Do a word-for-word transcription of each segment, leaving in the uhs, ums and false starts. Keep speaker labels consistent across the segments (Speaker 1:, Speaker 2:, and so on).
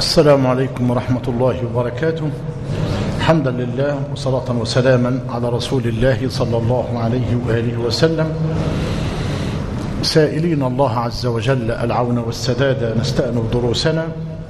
Speaker 1: السلام عليكم ورحمة الله وبركاته. حمدا لله وصلاة وسلاما على رسول الله صلى الله عليه وآله وسلم، سائلين الله عز وجل العون والسداد نستأنف دروسنا.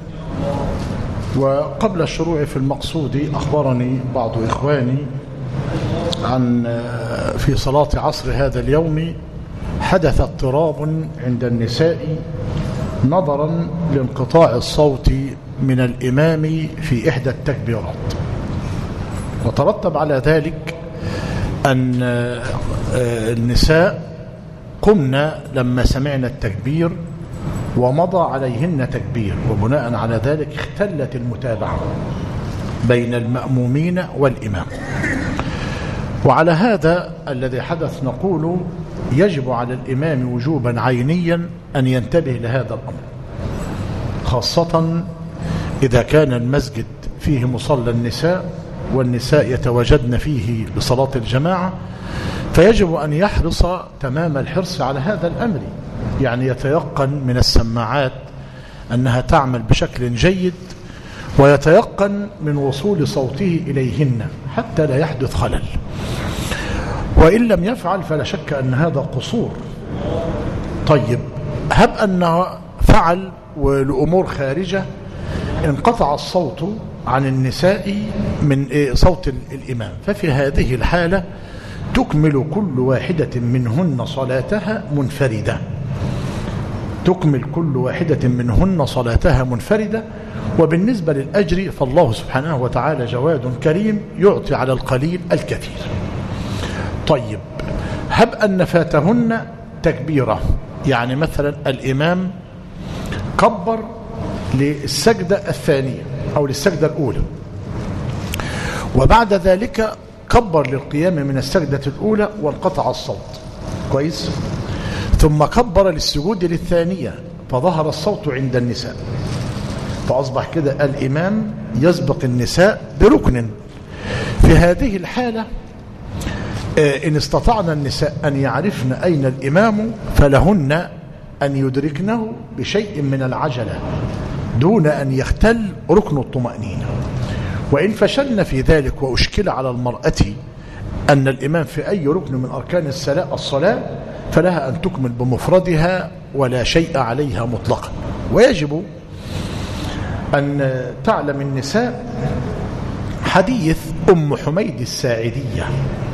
Speaker 1: وقبل الشروع في المقصود أخبرني بعض إخواني عن في صلاة عصر هذا اليوم حدث اضطراب عند النساء نظرا لانقطاع الصوت من الإمام في إحدى التكبيرات، وترتب على ذلك أن النساء قمنا لما سمعنا التكبير ومضى عليهن تكبير، وبناء على ذلك اختلت المتابعة بين المأمومين والإمام. وعلى هذا الذي حدث نقول يجب على الإمام وجوبا عينيا أن ينتبه لهذا الأمر، خاصة إذا كان المسجد فيه مصلى النساء والنساء يتواجدن فيه لصلاة الجماعة، فيجب أن يحرص تمام الحرص على هذا الأمر، يعني يتيقن من السماعات أنها تعمل بشكل جيد، ويتيقن من وصول صوته إليهن حتى لا يحدث خلل. وإن لم يفعل فلا شك أن هذا قصور. طيب، هب أنه فعل ولأمور خارجة انقطع الصوت عن النساء من صوت الإمام، ففي هذه الحالة تكمل كل واحدة منهن صلاتها منفردة تكمل كل واحدة منهن صلاتها منفردة. وبالنسبة للأجر فالله سبحانه وتعالى جواد كريم يعطي على القليل الكثير. طيب، هب أن فاتهن تكبيرة، يعني مثلا الإمام كبر للسجدة الثانية أو للسجدة الأولى، وبعد ذلك كبر للقيام من السجدة الأولى وانقطع الصوت، كويس، ثم كبر للسجود للثانية فظهر الصوت عند النساء، فأصبح كده الإمام يسبق النساء بركن. في هذه الحالة إن استطعنا النساء أن يعرفن أين الإمام فلهن أن يدركنه بشيء من العجلة دون أن يختل ركن الطمأنينة. وإن فشلنا في ذلك وأشكل على المرأة أن الإمام في أي ركن من أركان الصلاة فلها أن تكمل بمفردها ولا شيء عليها مطلقا. ويجب أن تعلم النساء حديث أم حميد الساعدية،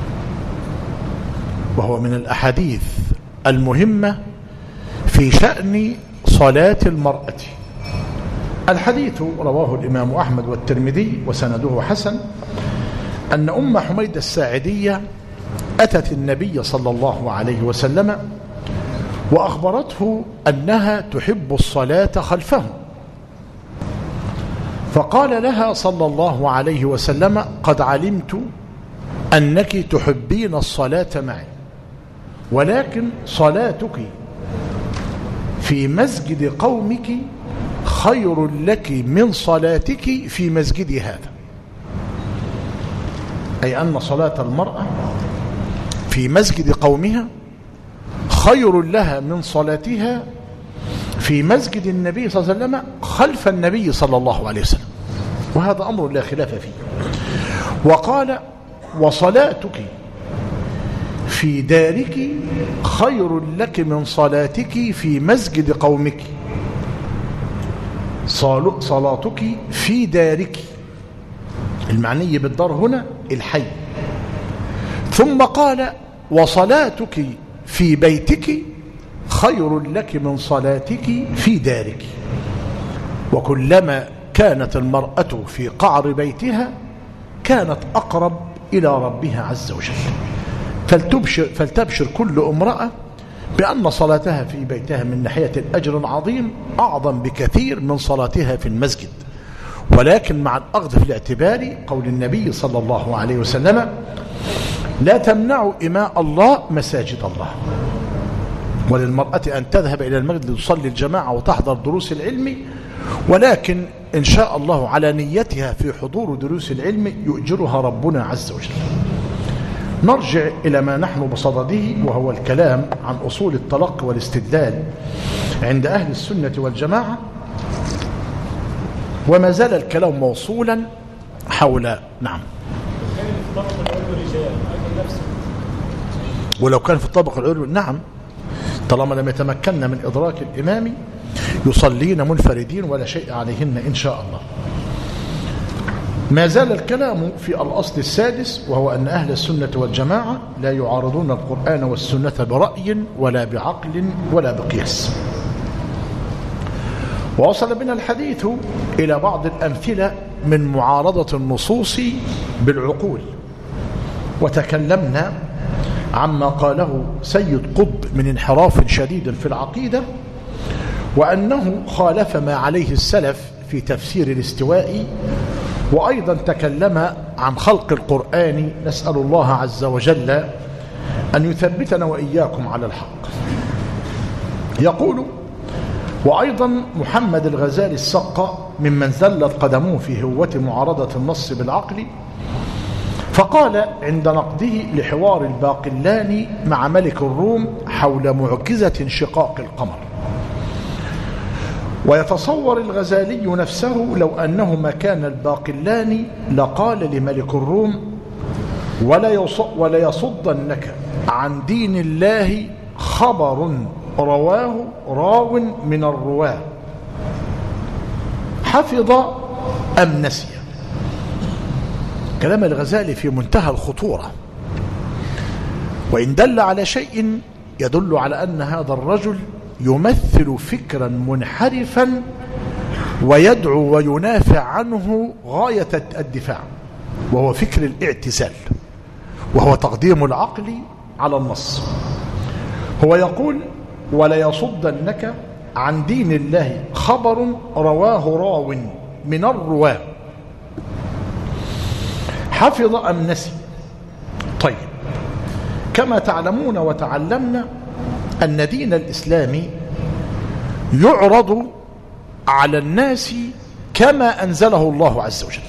Speaker 1: وهو من الأحاديث المهمة في شأن صلاة المرأة. الحديث رواه الإمام أحمد والترمذي وسنده حسن، أن أم حميد الساعدية أتت النبي صلى الله عليه وسلم وأخبرته أنها تحب الصلاة خلفه، فقال لها صلى الله عليه وسلم: قد علمت أنك تحبين الصلاة معي، ولكن صلاتك في مسجد قومك خير لك من صلاتك في مسجد هذا. أي أن صلاة المرأة في مسجد قومها خير لها من صلاتها في مسجد النبي صلى الله عليه وسلم خلف النبي صلى الله عليه وسلم، وهذا أمر لا خلاف فيه. وقال: وصلاتك في دارك خير لك من صلاتك في مسجد قومك. صلاتك في دارك، المعني بالدار هنا الحي. ثم قال: وصلاتك في بيتك خير لك من صلاتك في دارك. وكلما كانت المرأة في قعر بيتها كانت أقرب إلى ربها عز وجل. فلتبشر, فلتبشر كل امرأة بأن صلاتها في بيتها من ناحية الأجر العظيم أعظم بكثير من صلاتها في المسجد، ولكن مع الأخذ في الاعتبار قول النبي صلى الله عليه وسلم: لا تمنعوا إماء الله مساجد الله. وللمرأة أن تذهب إلى المسجد لتصلي الجماعة وتحضر دروس العلم، ولكن إن شاء الله على نيتها في حضور دروس العلم يؤجرها ربنا عز وجل. نرجع إلى ما نحن بصدده، وهو الكلام عن أصول التلقي والاستدلال عند أهل السنة والجماعة. وما زال الكلام موصولا حول نعم. ولو كان في الطبق العلوي نعم، طالما لم يتمكن من إدراك الإمام يصلين منفردين ولا شيء عليهن إن شاء الله. ما زال الكلام في الأصل السادس، وهو أن أهل السنة والجماعة لا يعارضون القرآن والسنة برأي ولا بعقل ولا بقياس. ووصل بنا الحديث إلى بعض الأمثلة من معارضة النصوص بالعقول، وتكلمنا عما قاله سيد قطب من انحراف شديد في العقيدة، وأنه خالف ما عليه السلف في تفسير الاستواء، وأيضا تكلم عن خلق القرآن. نسأل الله عز وجل أن يثبتنا وإياكم على الحق. يقول وأيضا محمد الغزالي السقا ممن زلت قدموه في هوة معارضة النص بالعقل، فقال عند نقده لحوار الباقلاني مع ملك الروم حول معجزة انشقاق القمر: ويتصور الغزالي نفسه لو أنه مكان الباقلاني لقال لملك الروم: ولا يصدنك عن دين الله خبر رواه راو من الرواه حفظ أم نسي. كلام الغزالي في منتهى الخطورة، وإن دل على شيء يدل على أن هذا الرجل يمثل فكرا منحرفا ويدعو وينافع عنه غاية الدفاع، وهو فكر الاعتزال، وهو تقديم العقل على النص. هو يقول: ولا يصدنك عن دين الله خبر رواه راو من الرواه حفظ أم نسي. طيب، كما تعلمون وتعلمنا أن دين الإسلام يعرض على الناس كما أنزله الله عز وجل،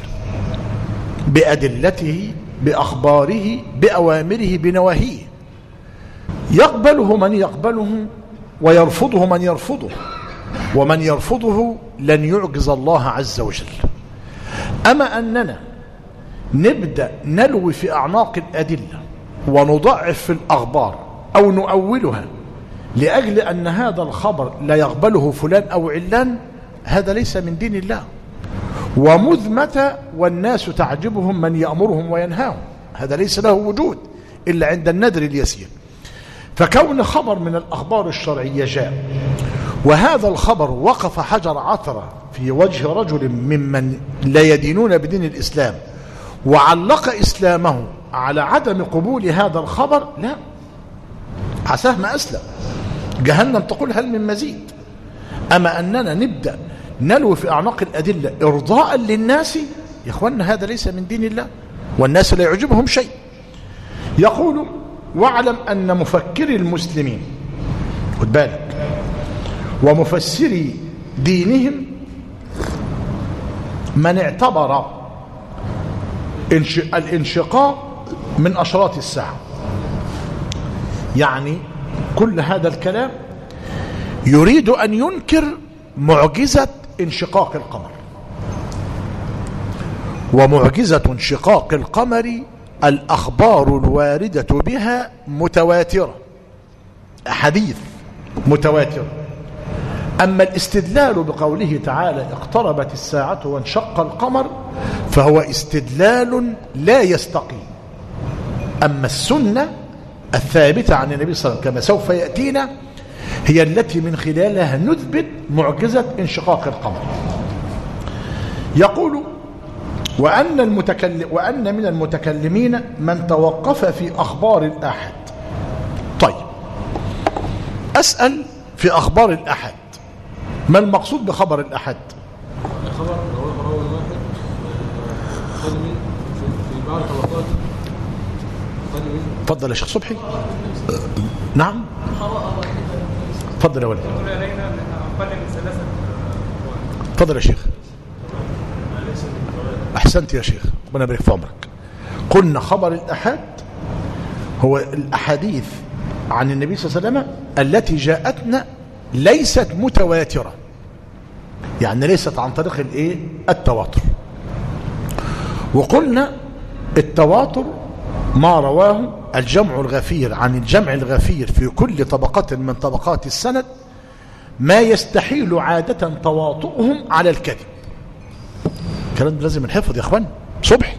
Speaker 1: بأدلته، بأخباره، بأوامره، بنواهيه، يقبله من يقبله ويرفضه من يرفضه، ومن يرفضه لن يعجز الله عز وجل. أما أننا نبدأ نلوي في أعناق الأدلة ونضعف في الأخبار أو نؤولها لأجل أن هذا الخبر لا يقبله فلان أو علان، هذا ليس من دين الله. ومذمة والناس تعجبهم من يأمرهم وينهاهم، هذا ليس له وجود إلا عند النذر اليسير. فكون خبر من الأخبار الشرعية جاء وهذا الخبر وقف حجر عثرة في وجه رجل ممن لا يدينون بدين الإسلام وعلق إسلامه على عدم قبول هذا الخبر، لا، عساه ما أسلم، جهنم تقول هل من مزيد. أما أننا نبدأ نلوي في أعناق الأدلة إرضاء للناس، يا إخواننا هذا ليس من دين الله، والناس لا يعجبهم شيء. يقول: واعلم أن مفكري المسلمين، خد بالك، ومفسري دينهم من اعتبر الانشقاق من أشراط الساعة. يعني كل هذا الكلام يريد أن ينكر معجزة انشقاق القمر. ومعجزة انشقاق القمر الأخبار الواردة بها متواترة، حديث متواتر. أما الاستدلال بقوله تعالى: اقتربت الساعة وانشق القمر، فهو استدلال لا يستقيم. أما السنة الثابتة عن النبي صلى الله عليه وسلم كما سوف يأتينا هي التي من خلالها نثبت معجزة انشقاق القمر. يقول: وأن, المتكلم وأن من المتكلمين من توقف في أخبار الأحد. طيب، أسأل في أخبار الأحد، ما المقصود بخبر الأحد؟
Speaker 2: خبر رواه راوي واحد قدمي في بعض طبقات قدمي.
Speaker 1: تفضل يا شيخ صبحي. نعم، تفضل يا ولد. تفضل يا شيخ. أحسنت يا شيخ، ربنا يبارك في عمرك. قلنا خبر الأحد هو الأحاديث عن النبي صلى الله عليه وسلم التي جاءتنا ليست متواترة، يعني ليست عن طريق الايه التواتر. وقلنا التواتر ما رواه الجمع الغفير عن الجمع الغفير في كل طبقة من طبقات السند ما يستحيل عادة تواطؤهم على الكذب. الكلام ده لازم نحفظ يا اخوان. صبح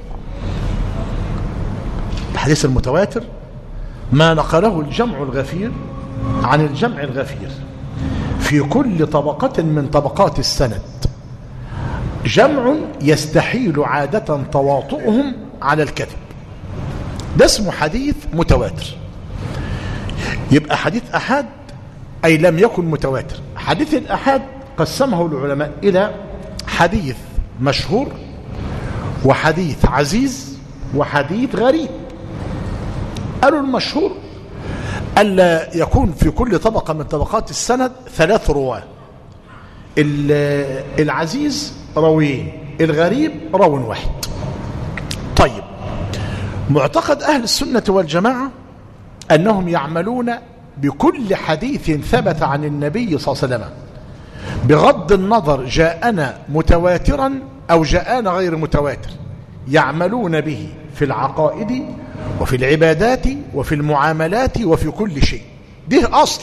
Speaker 1: الحديث المتواتر ما نقله الجمع الغفير عن الجمع الغفير في كل طبقة من طبقات السند جمع يستحيل عادة تواطؤهم على الكذب، ده اسمه حديث متواتر. يبقى حديث أحد أي لم يكن متواتر. حديث الأحد قسمه العلماء إلى حديث مشهور وحديث عزيز وحديث غريب. قالوا المشهور ألا يكون في كل طبقة من طبقات السند ثلاث رواه، العزيز راويين، الغريب راو واحد. طيب، معتقد أهل السنة والجماعة أنهم يعملون بكل حديث ثبت عن النبي صلى الله عليه وسلم بغض النظر جاءنا متواترا أو جاءنا غير متواتر، يعملون به في العقائد وفي العبادات وفي المعاملات وفي كل شيء. ده أصل.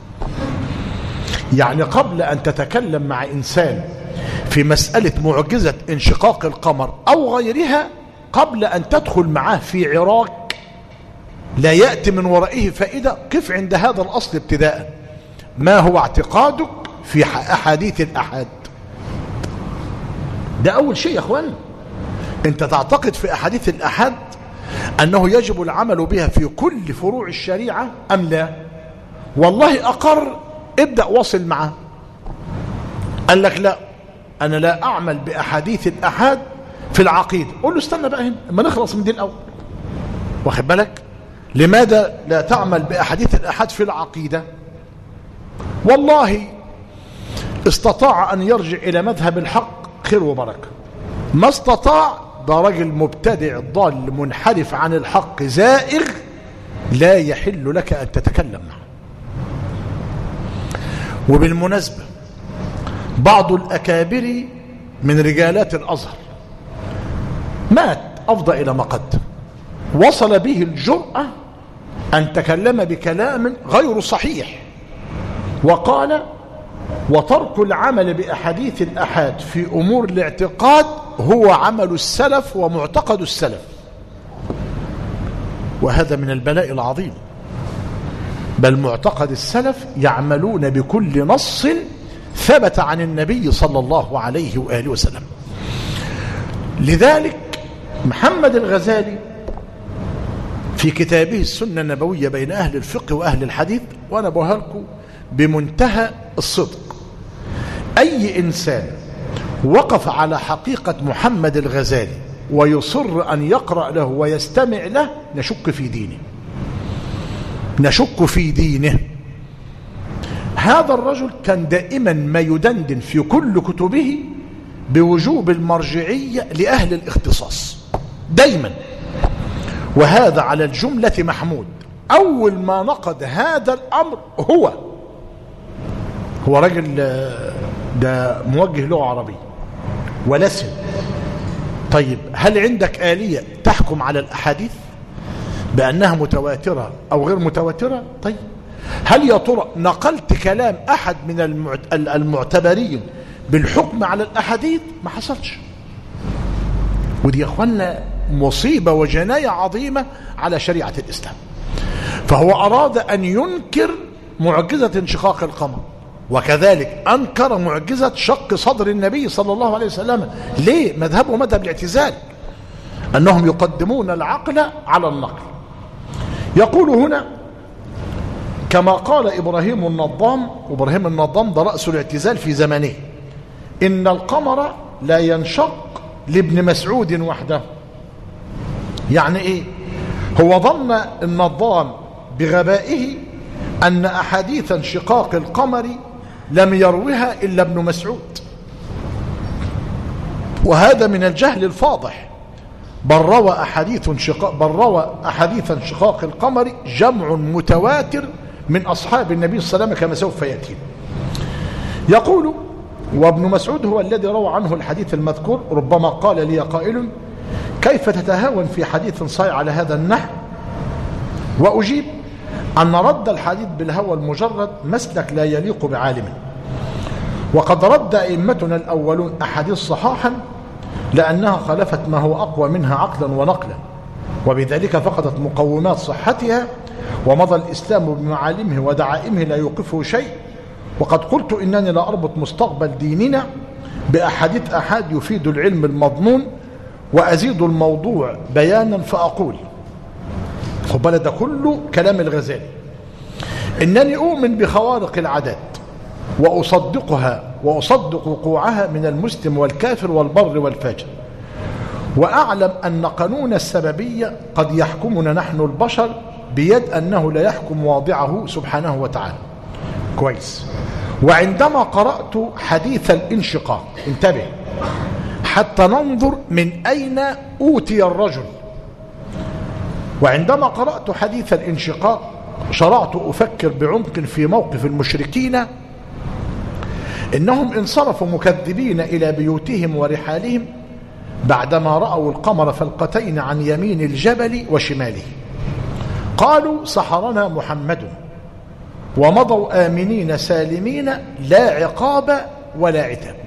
Speaker 1: يعني قبل أن تتكلم مع إنسان في مسألة معجزة انشقاق القمر أو غيرها، قبل أن تدخل معاه في عراك لا يأتي من ورائه فائدة، قف عند هذا الأصل ابتداء. ما هو اعتقادك في أحاديث الأحاد؟ ده أول شيء يا أخوان. أنت تعتقد في أحاديث الأحاد أنه يجب العمل بها في كل فروع الشريعة أم لا؟ والله أقر، ابدأ واصل معه. قال لك لا، أنا لا أعمل بأحاديث الأحاد في العقيدة. قول له استنى بقى هنا اما نخلص من دي الأول. واخد بالك؟ لماذا لا تعمل بأحاديث الأحاد في العقيدة؟ والله استطاع أن يرجع إلى مذهب الحق خير وبركة، ما استطاع ده راجل مبتدع ضال منحرف عن الحق زائغ لا يحل لك أن تتكلم معه. وبالمناسبة بعض الأكابر من رجالات الأزهر مات أفضى إلى ما قدم، وصل به الجرأة أن تكلم بكلام غير صحيح وقال: وترك العمل بأحاديث الأحاد في أمور الاعتقاد هو عمل السلف ومعتقد السلف. وهذا من البلاء العظيم. بل معتقد السلف يعملون بكل نص ثبت عن النبي صلى الله عليه وآله وسلم. لذلك محمد الغزالي في كتابه السنة النبوية بين أهل الفقه وأهل الحديث، وأنا بقولها لكم بمنتهى الصدق، أي إنسان وقف على حقيقة محمد الغزالي ويصر أن يقرأ له ويستمع له نشك في دينه، نشك في دينه. هذا الرجل كان دائما ما يدندن في كل كتبه بوجوب المرجعية لأهل الاختصاص دائما، وهذا على الجملة محمود. أول ما نقد هذا الأمر هو هو رجل ده موجه لغة عربية ولسن. طيب، هل عندك آلية تحكم على الأحاديث بأنها متواترة أو غير متواترة؟ طيب، هل يا ترى نقلت كلام أحد من المعتبرين بالحكم على الأحاديث؟ ما حصلش. ودي يا أخوانا مصيبة وجناية عظيمة على شريعة الإسلام. فهو أراد أن ينكر معجزة انشقاق القمر، وكذلك أنكر معجزة شق صدر النبي صلى الله عليه وسلم. ليه؟ مذهبه مذهب الاعتزال، أنهم يقدمون العقل على النقل. يقول هنا كما قال إبراهيم النظام، وإبراهيم النظام ده رأس الاعتزال في زمانه: إن القمر لا ينشق لابن مسعود وحده. يعني إيه؟ هو ظن النظام بغبائه أن أحاديث انشقاق القمر لم يروها إلا ابن مسعود، وهذا من الجهل الفاضح. بل روى أحاديث انشقاق بل روى أحاديث انشقاق القمر جمع متواتر من أصحاب النبي صلى الله عليه وسلم كما سوف يأتي. يقول وابن مسعود هو الذي روى عنه الحديث المذكور. ربما قال لي قائل: كيف تتهاون في حديث صحيح على هذا النحو؟ وأجيب أن رد الحديث بالهوى المجرد مسلك لا يليق بعالم، وقد رد أئمتنا الأولون أحاديث صحاحا لأنها خالفت ما هو أقوى منها عقلا ونقلا، وبذلك فقدت مقومات صحتها، ومضى الإسلام بمعالمه ودعائمه لا يوقفه شيء. وقد قلت إنني لا أربط مستقبل ديننا بأحاديث أحد يفيد العلم المضمون، وأزيد الموضوع بيانا فأقول، قبل ده كله كلام الغزالي، إنني أؤمن بخوارق العادات وأصدقها وأصدق وقوعها من المسلم والكافر والبر والفاجر، وأعلم أن قانون السببية قد يحكمنا نحن البشر بيد أنه لا يحكم واضعه سبحانه وتعالى. كويس. وعندما قرأت حديث الانشقاق، انتبه حتى ننظر من أين أوتي الرجل، وعندما قرأت حديث الانشقاق شرعت أفكر بعمق في موقف المشركين، إنهم انصرفوا مكذبين إلى بيوتهم ورحالهم بعدما رأوا القمر فلقتين عن يمين الجبل وشماله، قالوا: سحرنا محمد، ومضوا آمنين سالمين لا عقاب ولا عتاب.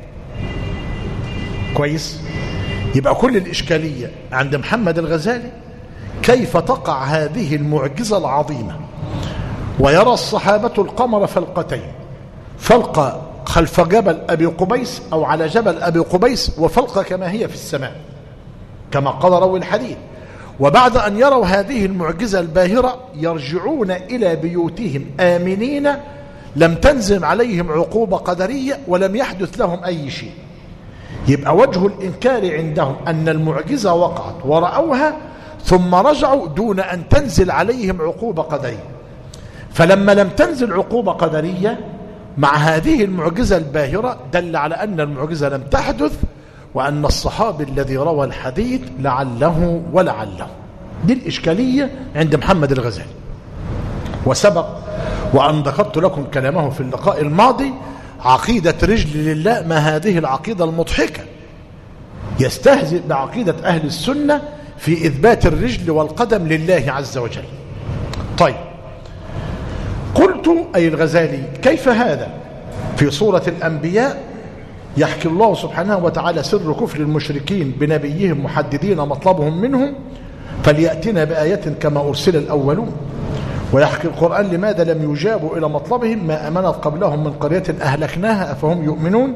Speaker 1: كويس. يبقى كل الإشكالية عند محمد الغزالي كيف تقع هذه المعجزة العظيمة، ويرى الصحابة القمر فلقتين، فلقة خلف جبل أبي قبيس أو على جبل أبي قبيس، وفلقة كما هي في السماء كما قال روي الحديث. وبعد أن يروا هذه المعجزة الباهرة يرجعون إلى بيوتهم آمنين، لم تنزل عليهم عقوبة قدرية ولم يحدث لهم أي شيء. يبقى وجه الإنكار عندهم أن المعجزة وقعت ورأوها ثم رجعوا دون أن تنزل عليهم عقوبة قدرية. فلما لم تنزل عقوبة قدرية مع هذه المعجزة الباهرة دل على أن المعجزة لم تحدث، وأن الصحابي الذي روى الحديث لعله ولعله. دي الإشكالية عند محمد الغزالي. وسبق وأن ذكرت لكم كلامه في اللقاء الماضي: عقيدة رجل لله، ما هذه العقيدة المضحكة، يستهزئ بعقيدة أهل السنة في إثبات الرجل والقدم لله عز وجل. طيب، قلت أي الغزالي: كيف هذا؟ في سورة الأنبياء يحكي الله سبحانه وتعالى سر كفر المشركين بنبيهم محددين مطلبهم منهم فليأتنا بآية كما أرسل الأولون، ويحكي القرآن لماذا لم يجابوا إلى مطلبهم ما أمنت قبلهم من قرية أهلكناها أفهم يؤمنون.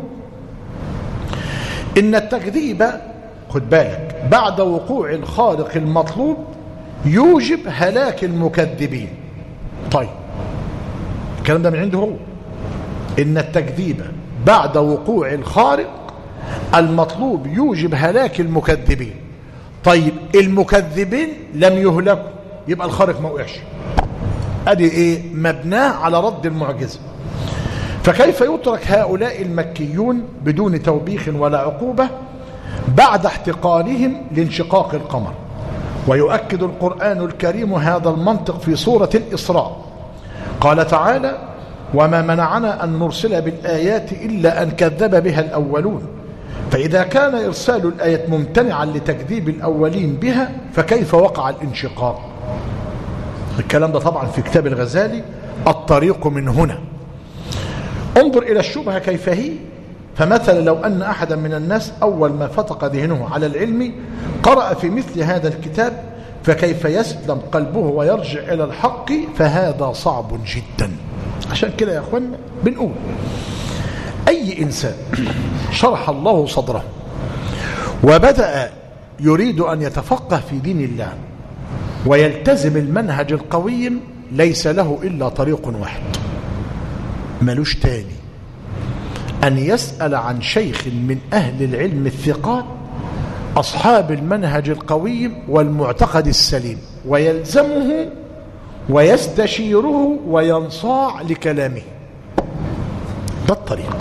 Speaker 1: إن التكذيب، خد بالك، بعد وقوع الخارق المطلوب يوجب هلاك المكذبين. طيب، الكلام ده من عنده هو. إن التكذيب بعد وقوع الخارق المطلوب يوجب هلاك المكذبين. طيب، المكذبين لم يهلكوا، يبقى الخارق ما وقعش. ادي ايه؟ مبناه على رد المعجزه. فكيف يترك هؤلاء المكيون بدون توبيخ ولا عقوبه بعد احتقانهم لانشقاق القمر؟ ويؤكد القرآن الكريم هذا المنطق في سورة الإسراء، قال تعالى: وما منعنا أن نرسل بالآيات إلا أن كذب بها الأولون، فإذا كان إرسال الآية ممتنعا لتكذيب الأولين بها فكيف وقع الانشقاق؟ الكلام ده طبعا في كتاب الغزالي الطريق من هنا. انظر إلى الشبهة كيف هي. فمثلا لو أن أحدا من الناس أول ما فتق ذهنه على العلم قرأ في مثل هذا الكتاب، فكيف يسلم قلبه ويرجع إلى الحق؟ فهذا صعب جدا. عشان كده يا أخوانا بنقول أي إنسان شرح الله صدره وبدأ يريد أن يتفقه في دين الله ويلتزم المنهج القويم ليس له إلا طريق واحد، ملوش تاني، أن يسأل عن شيخ من أهل العلم الثقات أصحاب المنهج القويم والمعتقد السليم، ويلزمه ويستشيره وينصاع لكلامه. ده الطريق.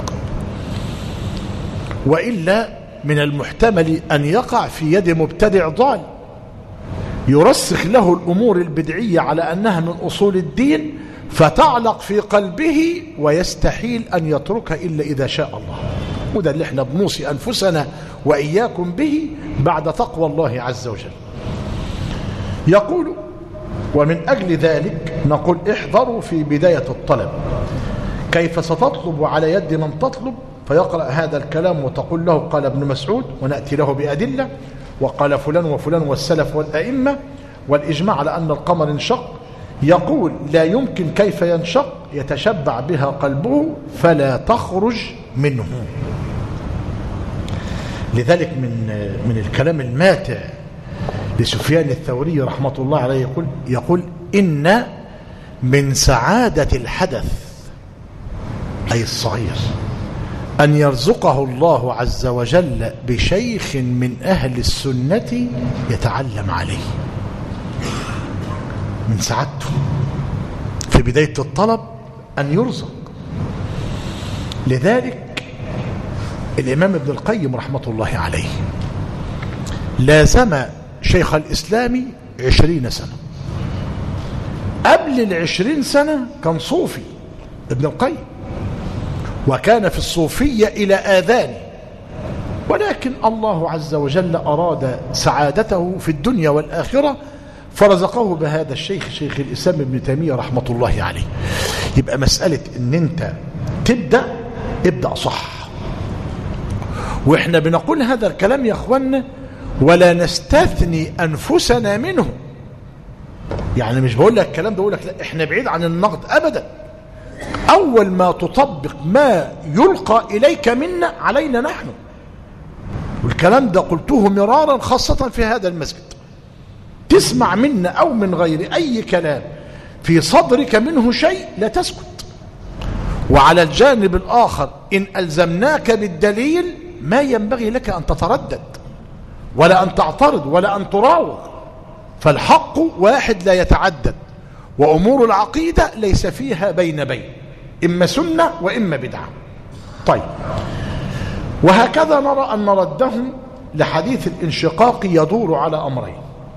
Speaker 1: وإلا من المحتمل أن يقع في يد مبتدع ضال يرسخ له الأمور البدعية على أنها من أصول الدين فتعلق في قلبه ويستحيل أن يتركها إلا إذا شاء الله. وده اللي احنا بنوصي أنفسنا وإياكم به بعد تقوى الله عز وجل. يقول: ومن أجل ذلك نقول احذروا في بداية الطلب كيف ستطلب على يد من تطلب، فيقرأ هذا الكلام وتقول له قال ابن مسعود، ونأتي له بأدلة، وقال فلان وفلان والسلف والأئمة، والإجماع على أن القمر انشق. يقول: لا يمكن كيف ينشق، يتشبع بها قلبه فلا تخرج منه. لذلك من من الكلام الماتع لسفيان الثوري رحمة الله عليه يقول يقول إن من سعادة الحدث أي الصغير أن يرزقه الله عز وجل بشيخ من أهل السنة يتعلم عليه. من سعادته في بداية الطلب أن يرزق. لذلك الإمام ابن القيم رحمة الله عليه لازم شيخ الإسلام عشرين سنة. قبل العشرين سنة كان صوفي ابن القيم، وكان في الصوفية إلى آذان، ولكن الله عز وجل أراد سعادته في الدنيا والآخرة فرزقه بهذا الشيخ شيخ الإسلام ابن تيمية رحمة الله عليه. يبقى مسألة ان انت تبدأ ابدأ صح. واحنا بنقول هذا الكلام يا اخوانا ولا نستثني أنفسنا منه. يعني مش بقول لك الكلام ده بقول لك لا احنا بعيد عن النقد أبدا. أول ما تطبق ما يلقى إليك منا علينا نحن، والكلام ده قلته مرارا خاصة في هذا المسجد. تسمع منا أو من غير أي كلام في صدرك منه شيء لا تسكت. وعلى الجانب الآخر إن ألزمناك بالدليل ما ينبغي لك أن تتردد ولا أن تعترض ولا أن تراوغ، فالحق واحد لا يتعدد، وأمور العقيدة ليس فيها بين بين، إما سنة وإما بدعة. طيب، وهكذا نرى أن ردهم لحديث الانشقاق يدور على أمرين: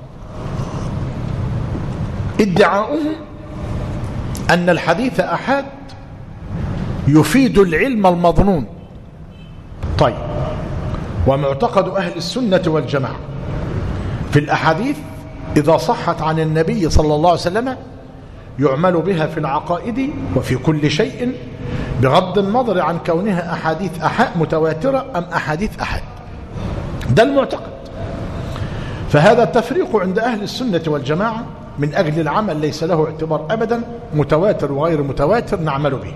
Speaker 1: ادعاؤهم أن الحديث أحاد يفيد العلم المظنون. طيب، ومعتقد أهل السنة والجماعة في الأحاديث إذا صحت عن النبي صلى الله عليه وسلم يعمل بها في العقائد وفي كل شيء بغض النظر عن كونها أحاديث أحاد متواترة أم أحاديث أحاد. ده المعتقد. فهذا التفريق عند أهل السنة والجماعة من أجل العمل ليس له اعتبار أبدا، متواتر وغير متواتر نعمل به.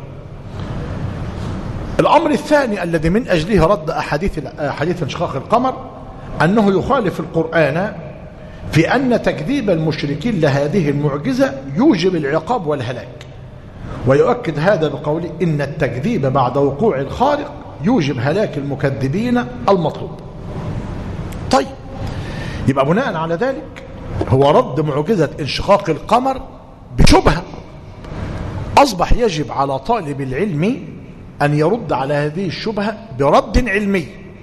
Speaker 1: الأمر الثاني الذي من أجله رد أحاديث حديث انشقاق القمر أنه يخالف القرآن في أن تكذيب المشركين لهذه المعجزة يوجب العقاب والهلاك، ويؤكد هذا بقوله إن التكذيب بعد وقوع الخارق يوجب هلاك المكذبين المطلوب. طيب، يبقى بناء على ذلك هو رد معجزة انشقاق القمر بشبهة. أصبح يجب على طالب العلم أن يرد على هذه الشبهة برد علمي،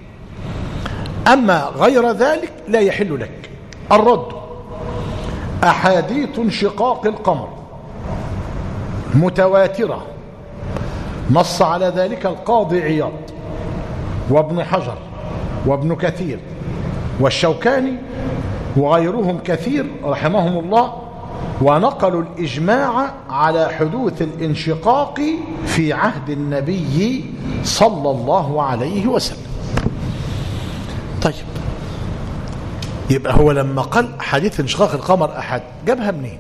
Speaker 1: أما غير ذلك لا يحل لك الرد. أحاديث انشقاق القمر متواترة نص على ذلك القاضي عياض وابن حجر وابن كثير والشوكاني وغيرهم كثير رحمهم الله، ونقلوا الإجماع على حدوث الانشقاق في عهد النبي صلى الله عليه وسلم. طيب، يبقى هو لما قال حديث انشقاق القمر أحد جابها منين؟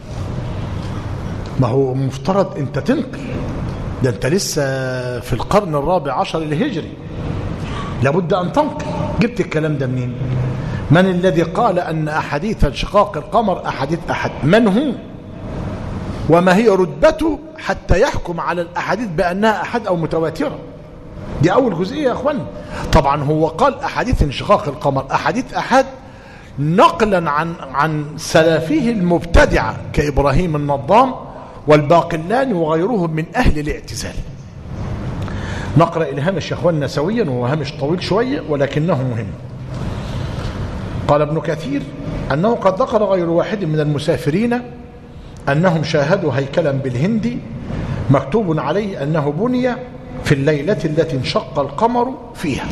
Speaker 1: ما هو مفترض انت تنقل، ده انت لسه في القرن الرابع عشر الهجري، لابد أن تنقل. جبت الكلام ده منين؟ من الذي قال أن أحاديث انشقاق القمر أحاديث أحد؟ من هو؟ وما هي رتبته حتى يحكم على الأحاديث بأنها أحد أو متواترة؟ دي أول جزئية يا أخوان. طبعا هو قال أحاديث انشقاق القمر أحاديث أحد نقلا عن عن سلفيه المبتدعة كإبراهيم النظام والباقلاني وغيرهم من أهل الاعتزال. نقرأ الهامش يا أخواننا سويا، وهو هامش طويل شوية ولكنه مهم. قال ابن كثير أنه قد ذكر غير واحد من المسافرين أنهم شاهدوا هيكلا بالهند مكتوب عليه أنه بني في الليلة التي انشق القمر فيها.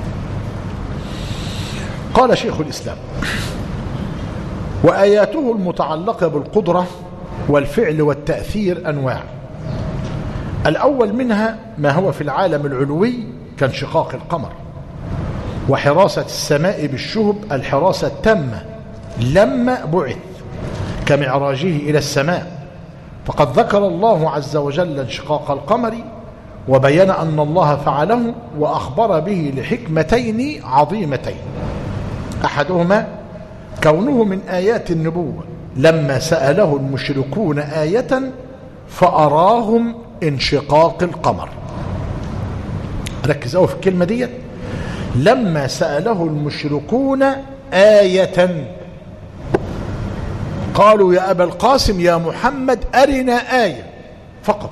Speaker 1: قال شيخ الإسلام: وآياته المتعلقة بالقدرة والفعل والتأثير أنواع. الأول منها ما هو في العالم العلوي كانشقاق القمر، وحراسة السماء بالشهب الحراسة التامة لما بعث كمعراجه إلى السماء، فقد ذكر الله عز وجل انشقاق القمر وبين أن الله فعله وأخبر به لحكمتين عظيمتين. أحدهما كونه من آيات النبوة لما سأله المشركون آية فأراهم انشقاق القمر. ركز أوي في الكلمة دي، لما سأله المشركون آية قالوا يا أبا القاسم يا محمد أرنا آية فقط.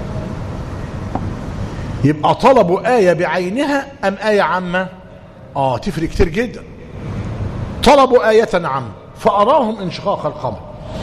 Speaker 1: يبقى طلبوا آية بعينها أم آية عامة؟ آه تفرق كتير جدا. طلبوا آية عامة فأراهم انشقاق القمر.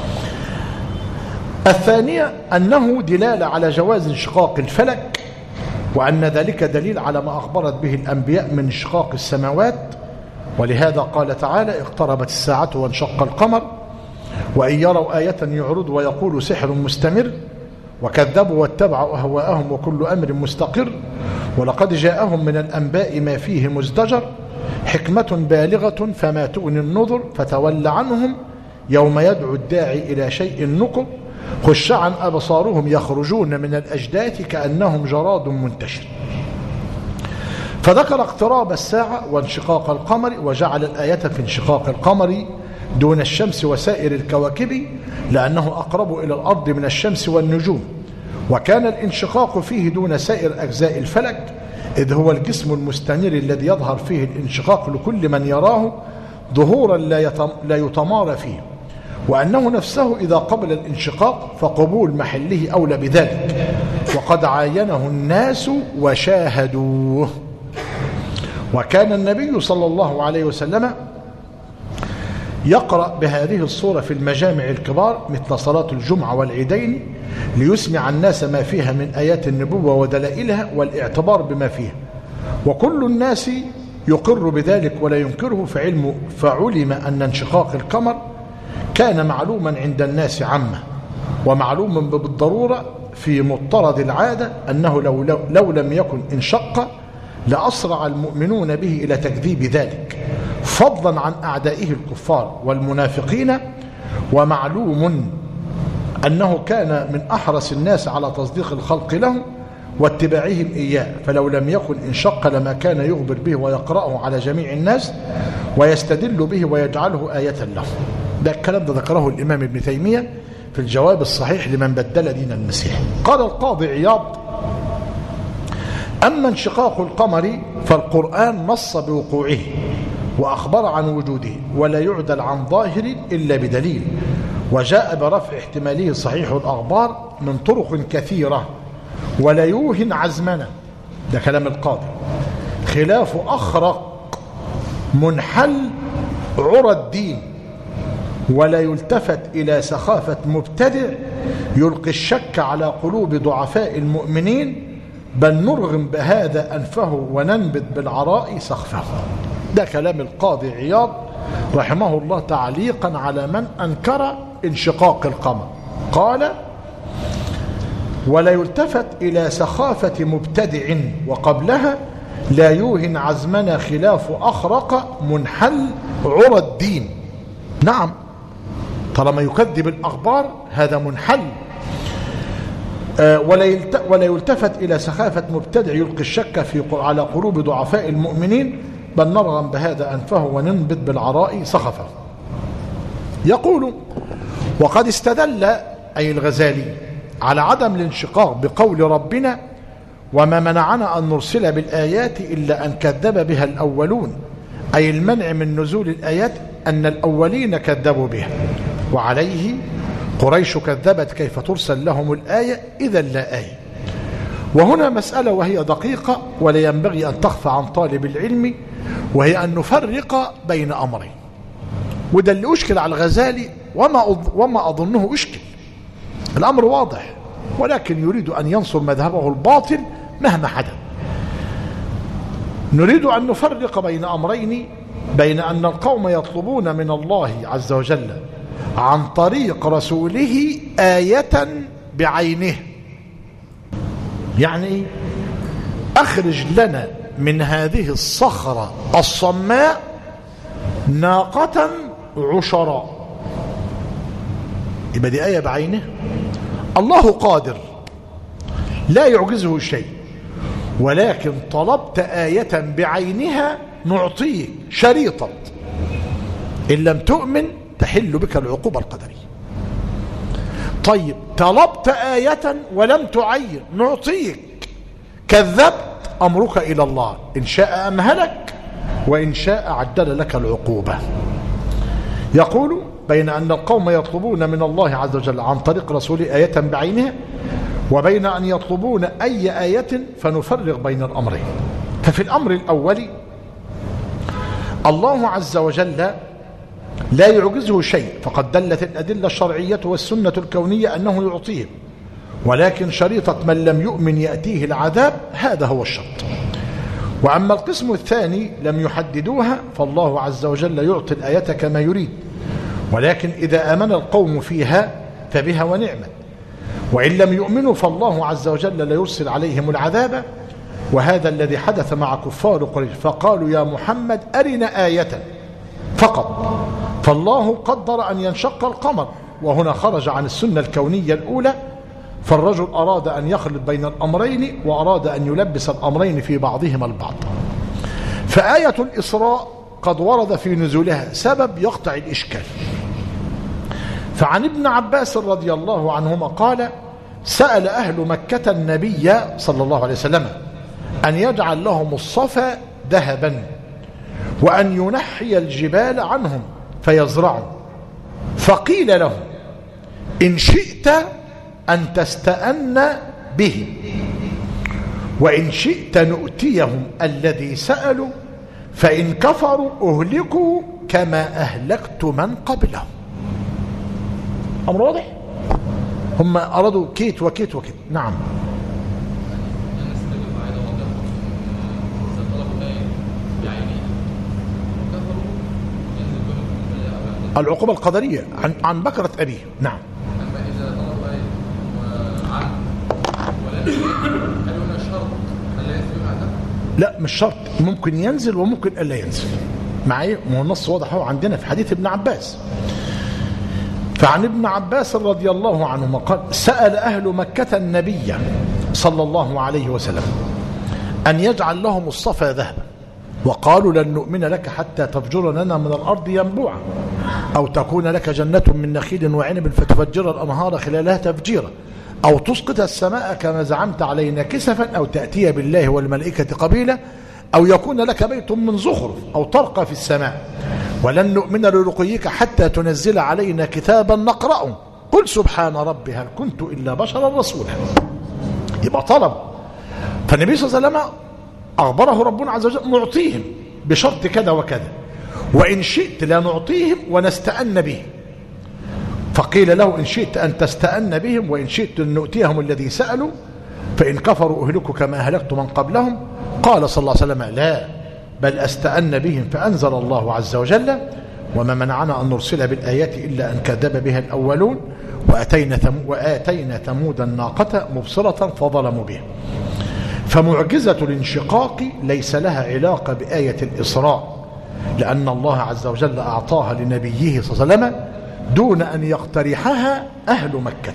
Speaker 1: الثانية أنه دلالة على جواز انشقاق الفلك، وأن ذلك دليل على ما أخبرت به الأنبياء من انشقاق السماوات، ولهذا قال تعالى: اقتربت الساعة وانشق القمر وإن يروا آية يعرضوا ويقولوا سحر مستمر وكذبوا واتبعوا أهواءهم وكل أمر مستقر ولقد جاءهم من الأنباء ما فيه مزدجر حكمة بالغة فما تغني النذر فتول عنهم يوم يدعو الداعي إلى شيء نكر خش عن أبصارهم يخرجون من الأجداث كأنهم جراد منتشر. فذكر اقتراب الساعة وانشقاق القمر، وجعل الآية في انشقاق القمر دون الشمس وسائر الكواكب لأنه أقرب إلى الأرض من الشمس والنجوم، وكان الانشقاق فيه دون سائر أجزاء الفلك إذ هو الجسم المستنير الذي يظهر فيه الانشقاق لكل من يراه ظهورا لا يتمارى فيه، وأنه نفسه إذا قبل الانشقاق فقبول محله أولى بذلك، وقد عاينه الناس وشاهدوه. وكان النبي صلى الله عليه وسلم يقرأ بهذه الصورة في المجامع الكبار مثل صلاة الجمعة والعيدين ليسمع الناس ما فيها من آيات النبوة ودلائلها والاعتبار بما فيها، وكل الناس يقر بذلك ولا ينكره، فعلم فعلم أن انشقاق القمر كان معلوما عند الناس عامة، ومعلوم بالضرورة في مضطرد العادة أنه لو, لو, لو لم يكن انشق لأسرع المؤمنون به إلى تكذيب ذلك فضلا عن أعدائه الكفار والمنافقين، ومعلوم أنه كان من أحرص الناس على تصديق الخلق له واتباعهم إياه، فلو لم يكن انشق لما كان يخبر به ويقرأه على جميع الناس ويستدل به ويجعله آية له. ده الكلام ده ذكره الإمام ابن تيمية في الجواب الصحيح لمن بدل دين المسيح. قال القاضي عياض: أما انشقاق القمر فالقرآن نص بوقوعه وأخبر عن وجوده ولا يعدل عن ظاهر إلا بدليل، وجاء برفع احتماله صحيح الأخبار من طرق كثيرة ولا يوهن عزمنا، ده كلام القاضي، خلاف أخرق منحل عرى الدين، ولا يلتفت إلى سخافة مبتدع يلقي الشك على قلوب ضعفاء المؤمنين، بل نرغم بهذا أنفه وننبت بالعراء سخفه. ده كلام القاضي عياض رحمه الله تعليقا على من أنكر انشقاق القمر. قال: ولا يلتفت إلى سخافة مبتدع وقبلها لا يوهن عزمنا خلاف أخرق منحل عرى الدين. نعم، طالما يكذب الأخبار هذا منحل. ولا يلتفت إلى سخافة مبتدع يلقي الشك في على قلوب ضعفاء المؤمنين، بل نرغم بهذا أنفه وننبت بالعراء سخفه. يقول: وقد استدل أي الغزالي على عدم الانشقاق بقول ربنا: وما منعنا أن نرسل بالآيات إلا أن كذب بها الأولون، أي المنع من نزول الآيات أن الأولين كذبوا بها، وعليه قريش كذبت كيف ترسل لهم الآية إذا لا آية. وهنا مسألة وهي دقيقة ولا ينبغي أن تخفى عن طالب العلم، وهي أن نفرق بين أمرين، وده اللي أشكل على الغزالي وما وما أظنه أشكل. الأمر واضح، ولكن يريد أن ينصر مذهبه الباطل مهما حدث. نريد أن نفرق بين أمرين، بين أن القوم يطلبون من الله عز وجل عن طريق رسوله آية بعينه. يعني أخرج لنا من هذه الصخرة الصماء ناقة عشراء، يبقى دي آية بعينه. الله قادر لا يعجزه شيء، ولكن طلبت آية بعينها نعطيك شريطة، إن لم تؤمن تحل بك العقوبة القدرية. طيب طلبت آية ولم تعين نعطيك، كذبت، أمرك إلى الله، إن شاء أمهلك وإن شاء عدل لك العقوبة. يقول بين أن القوم يطلبون من الله عز وجل عن طريق رسوله آية بعينها، وبين أن يطلبون أي آية، فنفرق بين الأمرين. ففي الأمر الأول الله عز وجل لا يعجزه شيء، فقد دلت الأدلة الشرعية والسنة الكونية أنه يعطيه، ولكن شريطة من لم يؤمن يأتيه العذاب، هذا هو الشرط. وأما القسم الثاني لم يحددوها، فالله عز وجل يعطي الآية كما يريد، ولكن إذا آمن القوم فيها فبها ونعمت، وإن لم يؤمنوا فالله عز وجل لا يرسل عليهم العذاب. وهذا الذي حدث مع كفار قريش، فقالوا يا محمد أرنا آية فقط، فالله قدر أن ينشق القمر، وهنا خرج عن السنة الكونية الأولى. فالرجل أراد أن يخلط بين الأمرين، وأراد أن يلبس الأمرين في بعضهما البعض. فآية الإسراء قد ورد في نزولها سبب يقطع الإشكال. فعن ابن عباس رضي الله عنهما قال سأل أهل مكة النبي صلى الله عليه وسلم أن يجعل لهم الصفا ذهبا، وأن ينحي الجبال عنهم فيزرعوا، فقيل لهم إن شئت أن تستأن به، وإن شئت نؤتيهم الذي سألوا، فإن كفروا أهلكوا كما أهلكت من قبلهم. أمر واضح؟ هم أرادوا كيت وكيت وكيت. نعم. العقوبة القدرية عن عن بكرة أبيه. نعم.
Speaker 2: أما إذا طلب عن ولا هل هنا شرط ألا ينزل العذاب؟
Speaker 1: لا مش شرط، ممكن ينزل وممكن ألا ينزل. معي ما هو النص واضح هو عندنا في حديث ابن عباس. فعن ابن عباس رضي الله عنهما قال سأل أهل مكة النبي صلى الله عليه وسلم أن يجعل لهم الصفا ذهبا، وقالوا لن نؤمن لك حتى تفجر لنا من الأرض ينبوعا، أو تكون لك جنة من نخيل وعنب فتفجر الأنهار خلالها تفجيرا، أو تسقط السماء كما زعمت علينا كسفا، أو تأتي بالله والملائكة قبيلا، أو يكون لك بيت من زخرف، أو ترقى في السماء، ولن نؤمن لرقيك حتى تنزل علينا كتابا نقرأه، قل سبحان ربي هل كنت إلا بشرا رسولا. يبقى طلب. فالنبي صلى الله عليه وسلم أخبره ربنا عز وجل نعطيهم بشرط كذا وكذا، وإن شئت لا نعطيهم ونستأن بهم. فقيل له إن شئت أن تستأن بهم، وإن شئت أن نؤتيهم الذي سألوا، فإن كفروا أهلكوا كما أهلكت من قبلهم. قال صلى الله عليه وسلم لا، بل أستأن بهم. فأنزل الله عز وجل وما منعنا أن نرسل بالآيات إلا أن كذب بها الأولون، وأتينا, ثم وآتينا ثمود الناقة مبصرة فظلموا بها. فمعجزة الانشقاق ليس لها علاقة بآية الإسراء، لأن الله عز وجل أعطاها لنبيه صلى الله عليه وسلم دون أن يقترحها أهل مكة.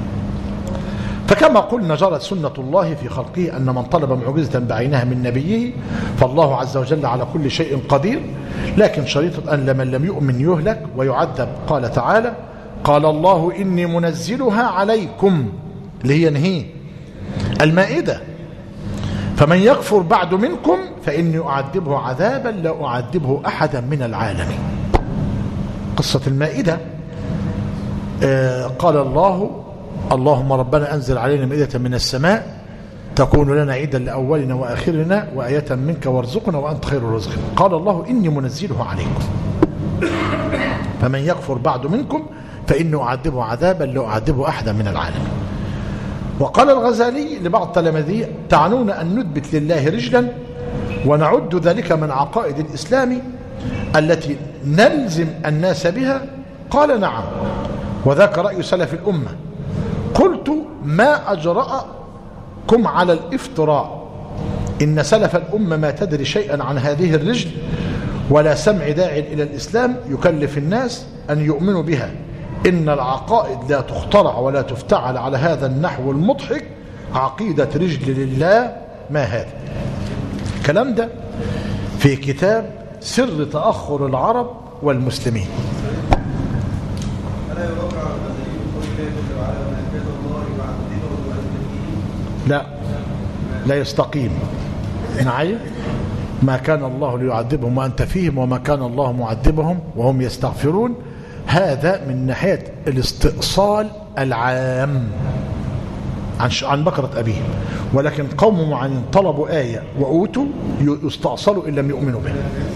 Speaker 1: فكما قلنا جرت سنة الله في خلقه أن من طلب معجزة بعينها من نبيه فالله عز وجل على كل شيء قدير، لكن شريطة أن لمن لم يؤمن يهلك ويعذب. قال تعالى قال الله إني منزلها عليكم، اللي هي نهي المائدة، فمن يكفر بعد منكم فإني أعذبه عذابا لا أعذبه أحدا من العالمين. قصة المائدة. آه قال الله اللهم ربنا أنزل علينا مائدة من السماء تكون لنا عيدا لأولنا وآخرنا وآية منك وارزقنا وأنت خير الرازقين. قال الله إني منزله عليكم، فمن يكفر بعد منكم فإني أعذبه عذابا لا أعذبه أحدا من العالمين. وقال الغزالي لبعض تلاميذه: تعنون أن نثبت لله رجلا ونعد ذلك من عقائد الإسلام التي نلزم الناس بها؟ قال: نعم، وذاك رأي سلف الأمة. قلت: ما أجرأكم على الافتراء؟ إن سلف الأمة ما تدري شيئا عن هذه الرجل ولا سمع داع إلى الإسلام يكلف الناس أن يؤمنوا بها. إن العقائد لا تخترع ولا تفتعل على هذا النحو المضحك. عقيدة رجل لله ما هذا. الكلام ده في كتاب سر تأخر العرب والمسلمين. لا لا يستقيم. نعم، ما كان الله ليعذبهم وأنت فيهم وما كان الله معذبهم وهم يستغفرون. هذا من ناحية الاستئصال العام عن عن بكرة أبيهم، ولكن قوم معين طلبوا آية وأوتوا يستأصلوا إن لم يؤمنوا بها.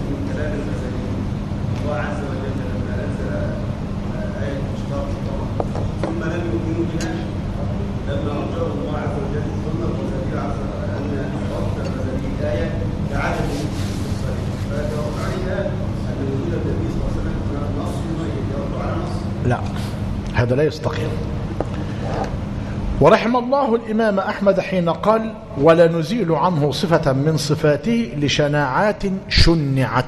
Speaker 1: الله عز وجل لما أنزل آية اشتراط ثم لم يؤمنوا بها لما أرجعوا الله عز وجل ثم الرسول عز وجل أن رد هذه الآية لعدم الصريح، فجاءت عليها أن وجود النبي صلى الله عليه وسلم نص يرد على نص. لا، هذا لا يستقيم. ورحم الله الإمام أحمد حين قال: ولا نزيل عنه صفة من صفاته لشناعات شنعت.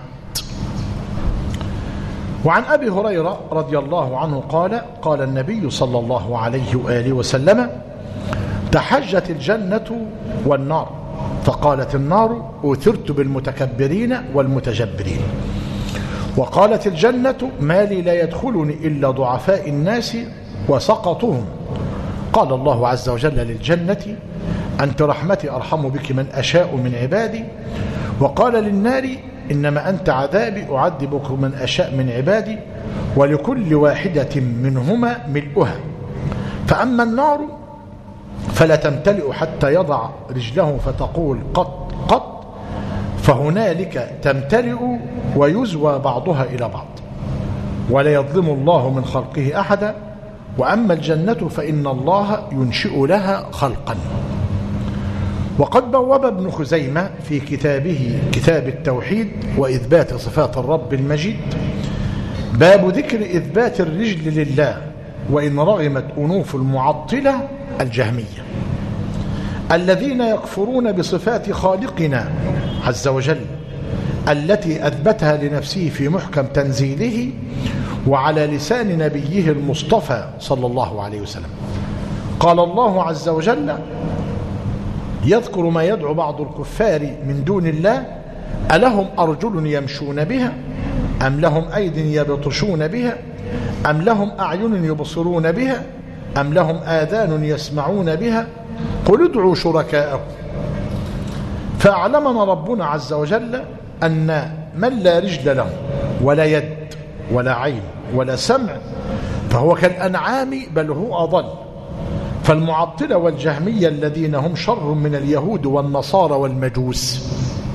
Speaker 1: وعن أبي هريرة رضي الله عنه قال: قال النبي صلى الله عليه وآله وسلم: تحجت الجنة والنار، فقالت النار: أثرت بالمتكبرين والمتجبرين. وقالت الجنة: ما لي لا يدخلني إلا ضعفاء الناس وسقطهم. قال الله عز وجل للجنة: أنت رحمتي أرحم بك من أشاء من عبادي. وقال للنار: إنما أنت عذابي أعذبك من أشاء من عبادي، ولكل واحدة منهما ملؤها. فأما النار فلا تمتلئ حتى يضع رجله فتقول قط قط، فهنالك تمتلئ ويزوى بعضها إلى بعض، ولا يظلم الله من خلقه أحدا. وأما الجنة فإن الله ينشئ لها خلقا. وقد بوب ابن خزيمة في كتابه كتاب التوحيد وإثبات صفات الرب المجيد باب ذكر إثبات الرجل لله، وإن رغمت أنوف المعطلة الجهمية الذين يكفرون بصفات خالقنا عز وجل التي أثبتها لنفسه في محكم تنزيله وعلى لسان نبيه المصطفى صلى الله عليه وسلم. قال الله عز وجل يذكر ما يدعو بعض الكفار من دون الله: ألهم أرجل يمشون بها أم لهم أيد يبطشون بها أم لهم أعين يبصرون بها أم لهم آذان يسمعون بها قل ادعوا شركاءكم. فأعلمنا ربنا عز وجل أن من لا رجل له ولا يد ولا عين ولا سمع فهو كالأنعام بل هو أضل. فالمعطلة والجهمية الذين هم شر من اليهود والنصارى والمجوس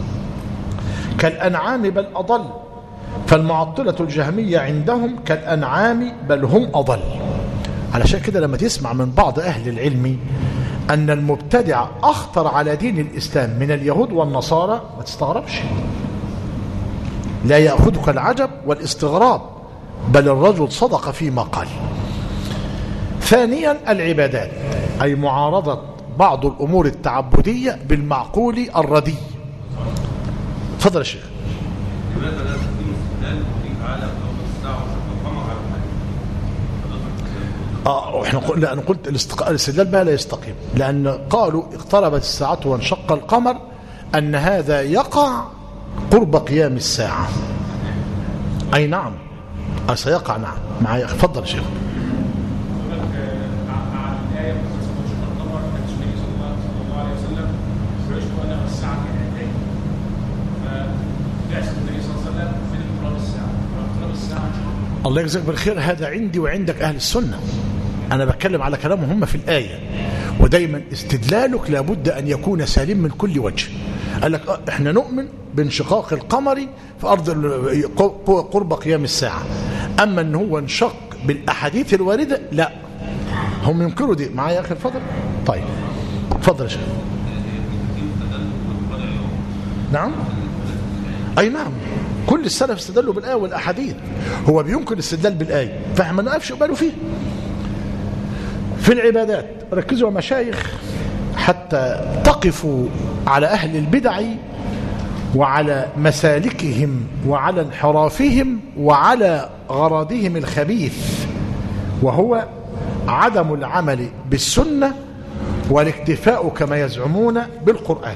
Speaker 1: كالأنعام بل أضل، فالمعطلة الجهمية عندهم كالأنعام بل هم أضل. علشان كده لما تسمع من بعض أهل العلم أن المبتدع أخطر على دين الإسلام من اليهود والنصارى ما تستغربش، لا يأخذك العجب والاستغراب، بل الرجل صدق فيما قال. ثانيا العبادات، أي معارضة بعض الأمور التعبدية بالمعقول الردي. تفضل يا شيخ.
Speaker 3: لماذا لا تقيم استدلال على قول الساعة والقمر على الحديث؟
Speaker 1: اه احنا قل... لا انا قلت الاستق... الاستدلال بها لا يستقيم، لأن قالوا اقتربت الساعة وانشق القمر أن هذا يقع قرب قيام الساعة. أي نعم سيقع. نعم معايا. تفضل يا شيخ. الله يجزاك بالخير. هذا عندي وعندك أهل السنة، أنا بتكلم على كلامهم هم في الآية. ودايما استدلالك لابد أن يكون سليم من كل وجه. قال لك احنا نؤمن بانشقاق القمر في أرض قرب قيام الساعة، أما أن هو انشق بالأحاديث الواردة لا، هم ينكروا دي. معايا يا أخي الفضل. طيب اتفضل يا شيخ. نعم أي نعم، كل السلف استدلوا بالآية والأحاديث. هو بيمكن الاستدلال بالآية فاحنا ما نقفش قباله فيه. في العبادات ركزوا يا مشايخ حتى تقفوا على أهل البدع وعلى مسالكهم وعلى انحرافهم وعلى غرضهم الخبيث، وهو عدم العمل بالسنة والاكتفاء كما يزعمون بالقرآن.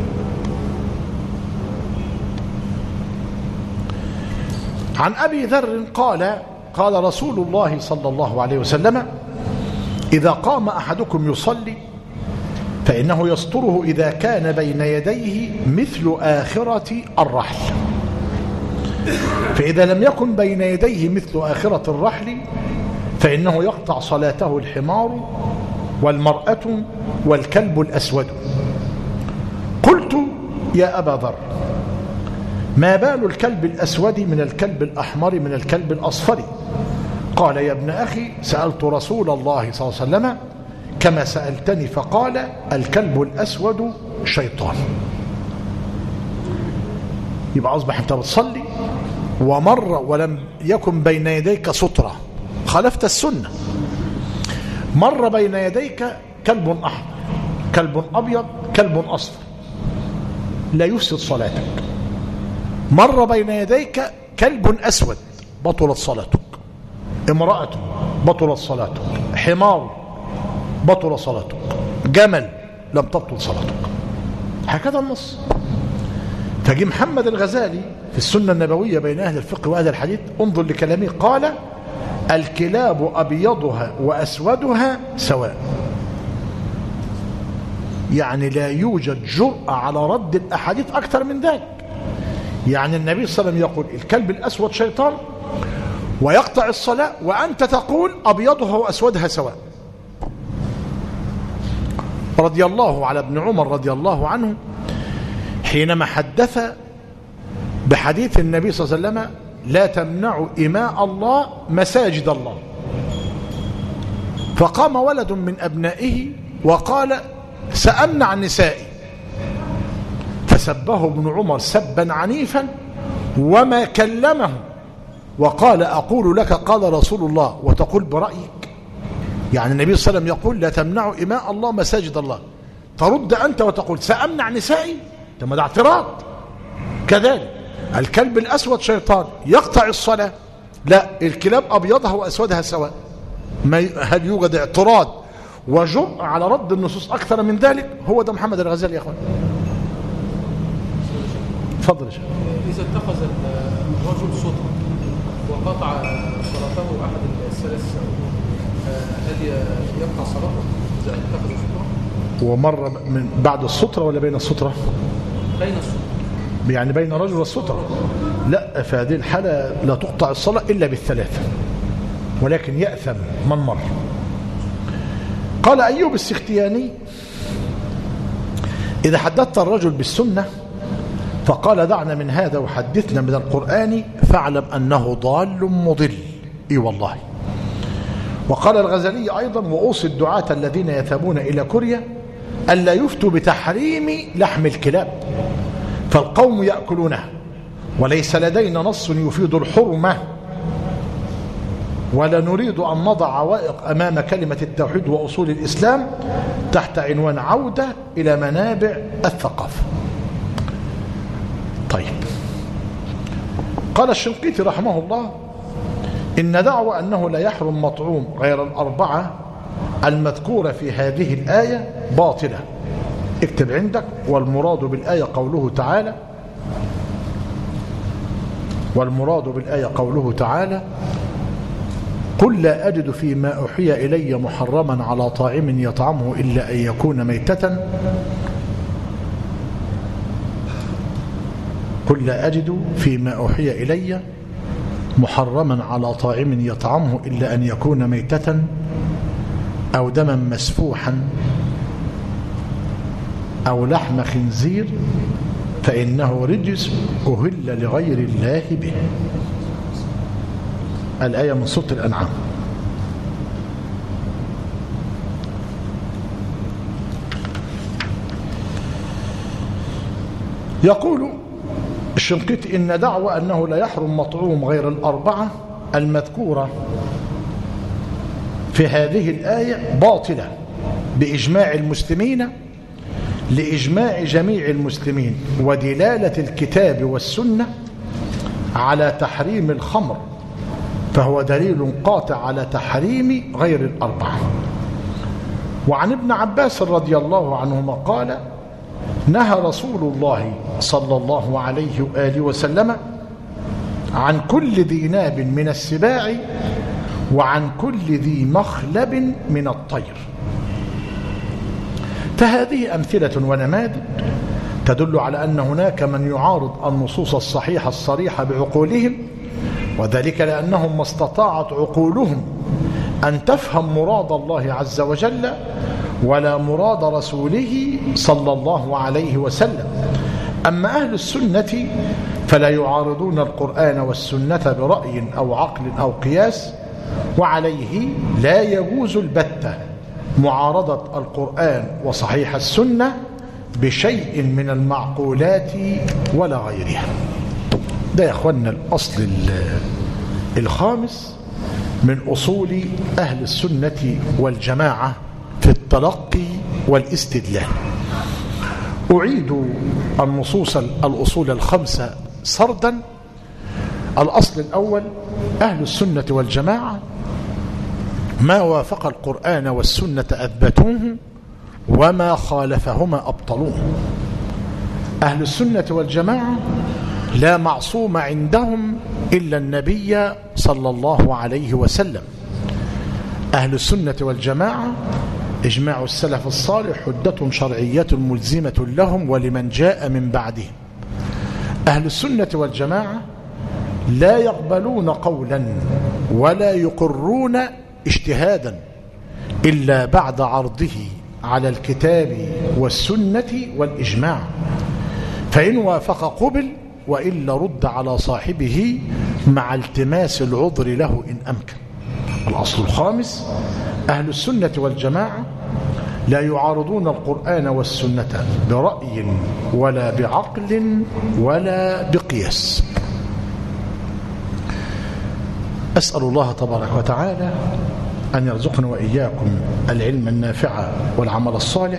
Speaker 1: عن أبي ذر قال قال رسول الله صلى الله عليه وسلم: إذا قام أحدكم يصلي فإنه يستره إذا كان بين يديه مثل آخرة الرحل، فإذا لم يكن بين يديه مثل آخرة الرحل فإنه يقطع صلاته الحمار والمرأة والكلب الأسود. قلت: يا أبا ذر، ما بال الكلب الأسود من الكلب الأحمر من الكلب الأصفر؟ قال: يا ابن أخي، سألت رسول الله صلى الله عليه وسلم كما سألتني، فقال: الكلب الأسود شيطان. يبقى أصبح أنت بتصلي ومر ولم يكن بين يديك سترة، خالفت السنة. مر بين يديك كلب أحمر، كلب أبيض، كلب أصفر، لا يفسد صلاتك. مر بين يديك كلب أسود، بطلت صلاتك. امرأة، بطلت صلاتك. حمار، بطل صلاتك. جمل، لم تبطل صلاتك. هكذا النص. فجي محمد الغزالي في السنة النبوية بين أهل الفقه وأهل الحديث، انظر لكلامه، قال: الكلاب أبيضها وأسودها سواء. يعني لا يوجد جرأة على رد الأحاديث أكثر من ذلك. يعني النبي صلى الله عليه وسلم يقول الكلب الأسود شيطان ويقطع الصلاة، وأنت تقول أبيضها وأسودها سواء. رضي الله على ابن عمر رضي الله عنه حينما حدث بحديث النبي صلى الله عليه وسلم: لا تمنعوا إماء الله مساجد الله. فقام ولد من أبنائه وقال: سأمنع نسائي. فسبه ابن عمر سبا عنيفا وما كلمه، وقال: أقول لك قال رسول الله وتقول برأيك؟ يعني النبي صلى الله عليه وسلم يقول: لا تمنعوا إماء الله مساجد الله، ترد أنت وتقول سأمنع نسائي؟ ثم ده اعتراض. كذلك الكلب الأسود شيطان يقطع الصلاة، لا، الكلاب أبيضها وأسودها سواء. هل يوجد اعتراض وجرأة على رد النصوص أكثر من ذلك؟ هو ده محمد الغزالي يا أخوان. تفضل يا شيخ.
Speaker 2: إذا اتخذ الرجل سترة وقطع صلاته أحد الثلاث، هل يقطع صلاته إذا اتخذ سترة؟
Speaker 1: ومر من بعد السترة ولا بين السترة؟
Speaker 2: بين السترة،
Speaker 1: يعني بين رجل والسترة. لا، في هذه الحالة لا تقطع الصلاة إلا بالثلاثة، ولكن يأثم من مر. قال أيوب السختياني: إذا حدثت الرجل بالسنة فقال دعنا من هذا وحدثنا من القرآن، فاعلم أنه ضال مضل. إي والله. وقال الغزالي أيضا: وأوصي الدعاة الذين يذهبون إلى كوريا ألا يفتوا بتحريم لحم الكلاب، فالقوم يأكلونه، وليس لدينا نص يفيد الحرمة، ولا نريد أن نضع عوائق أمام كلمة التوحيد وأصول الإسلام تحت عنوان عودة إلى منابع الثقافة. طيب، قال الشنقيطي رحمه الله: إن دعوى أنه لا يحرم مطعوم غير الأربعة المذكورة في هذه الآية باطلة. اكتب عندك: والمراد بالآية قوله تعالى والمراد بالآية قوله تعالى قل لا أجد فيما أوحي إلي محرما على طاعم يطعمه إلا أن يكون ميتة قل لا أجد فيما أوحي إلي محرما على طاعم يطعمه إلا أن يكون ميتة أو دما مسفوحا أو لحم خنزير فإنه رجس أهل لغير الله به. الآية من سورة الأنعام. يقول الشنقيطي إن دعوى أنه لا يحرم مطعوم غير الأربعة المذكورة في هذه الآية باطلة بإجماع المسلمين لإجماع جميع المسلمين ودلالة الكتاب والسنة على تحريم الخمر، فهو دليل قاطع على تحريم غير الأربعة. وعن ابن عباس رضي الله عنهما قال: نهى رسول الله صلى الله عليه وآله وسلم عن كل ذي ناب من السباع وعن كل ذي مخلب من الطير. فهذه أمثلة ونماذج تدل على أن هناك من يعارض النصوص الصحيحة الصريحة بعقولهم، وذلك لأنهم ما استطاعت عقولهم أن تفهم مراد الله عز وجل ولا مراد رسوله صلى الله عليه وسلم. أما أهل السنة فلا يعارضون القرآن والسنة برأي أو عقل أو قياس، وعليه لا يجوز البتة معارضة القرآن وصحيح السنة بشيء من المعقولات ولا غيرها. ده يا أخوانا الأصل الخامس من أصول أهل السنة والجماعة في التلقي والاستدلال. أعيد النصوص الأصول الخمسة سردا. الأصل الأول: أهل السنة والجماعة ما وافق القرآن والسنة أثبتوه وما خالفهما أبطلوه. أهل السنة والجماعة لا معصوم عندهم إلا النبي صلى الله عليه وسلم. أهل السنة والجماعة إجماع السلف الصالح حجة شرعية ملزمة لهم ولمن جاء من بعدهم. أهل السنة والجماعة لا يقبلون قولا ولا يقرون اجتهادا إلا بعد عرضه على الكتاب والسنة والإجماع، فإن وافق قبل وإلا رد على صاحبه مع التماس العذر له إن أمكن. الأصل الخامس: أهل السنة والجماعة لا يعارضون القرآن والسنة برأي ولا بعقل ولا بقياس. أسأل الله تبارك وتعالى أن يرزقنا وإياكم العلم النافع والعمل الصالح.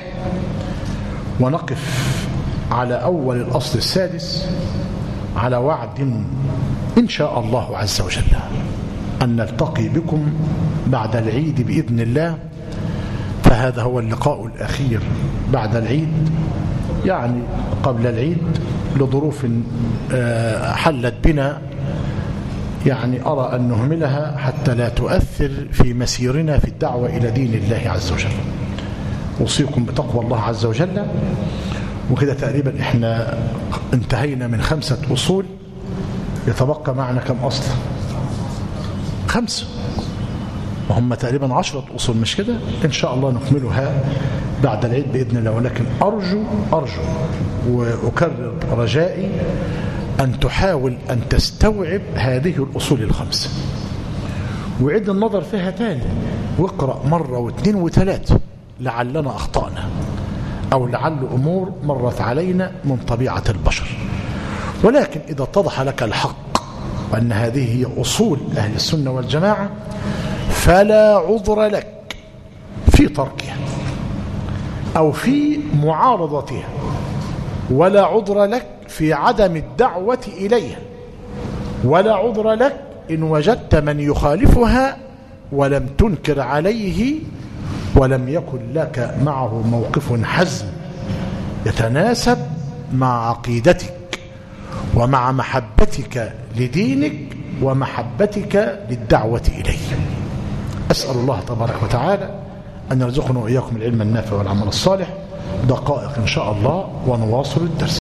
Speaker 1: ونقف على أول الأصل السادس على وعد إن شاء الله عز وجل أن نلتقي بكم بعد العيد بإذن الله. فهذا هو اللقاء الأخير بعد العيد، يعني قبل العيد لظروف حلت بنا، يعني أرى أن نهملها حتى لا تؤثر في مسيرنا في الدعوة إلى دين الله عز وجل. أوصيكم بتقوى الله عز وجل. وكده تقريبا إحنا انتهينا من خمسة أصول. يتبقى معنا كم أصل؟ خمسة، وهم تقريبا عشرة أصول، مش كده؟ إن شاء الله نكملها بعد العيد بإذن الله. ولكن أرجو أرجو وأكرر رجائي أن تحاول أن تستوعب هذه الأصول الخمسة وعد النظر فيها تاني، واقرأ مرة واثنين وثلاثة لعلنا أخطأنا أو لعل أمور مرت علينا من طبيعة البشر. ولكن إذا اتضح لك الحق وأن هذه هي أصول أهل السنة والجماعة فلا عذر لك في تركها أو في معارضتها، ولا عذر لك في عدم الدعوة إليها، ولا عذر لك إن وجدت من يخالفها ولم تنكر عليه ولم يكن لك معه موقف حزم يتناسب مع عقيدتك ومع محبتك لدينك ومحبتك للدعوة إليه. أسأل الله تبارك وتعالى أن يرزقنا وإياكم العلم النافع والعمل الصالح. دقائق إن شاء الله ونواصل الدرس.